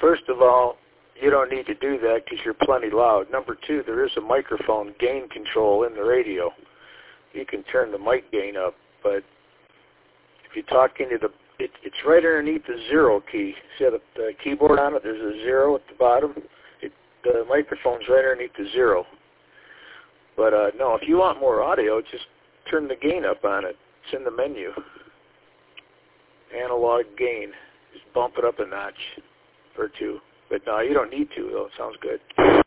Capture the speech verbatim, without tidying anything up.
first of all, you don't need to do that because you're plenty loud. Number two, there is a microphone gain control in the radio. You can turn the mic gain up, but if you talk into the, it, it's right underneath the zero key. See the, the keyboard on it? There's a zero at the bottom. It, the microphone's right underneath the zero. But uh, no, if you want more audio, just turn the gain up on it. It's in the menu. Analog gain. Just bump it up a notch or two. But no, you don't need to, though. It sounds good.